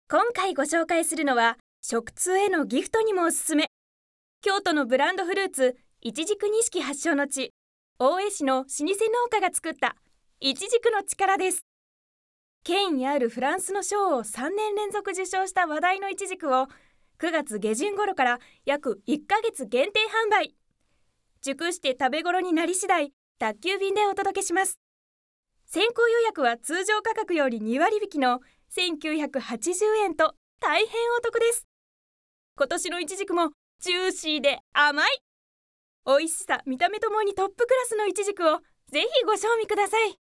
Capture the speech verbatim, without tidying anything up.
今回ご紹介するのは食通へのギフトにもおすすめ、京都のブランドフルーツいちじく錦発祥の地、大江市の老舗農家が作ったいちじくの力です。権威あるフランスの賞をさんねん連続受賞した話題のいちじくをくがつ下旬頃から約いっかげつ限定販売。熟して食べ頃になり次第宅急便でお届けします。先行予約は通常価格よりにわり引きのせんきゅうひゃくはちじゅうえんと大変お得です。今年のいちじくもジューシーで甘い、美味しさ見た目ともにトップクラスのいちじくをぜひご賞味ください。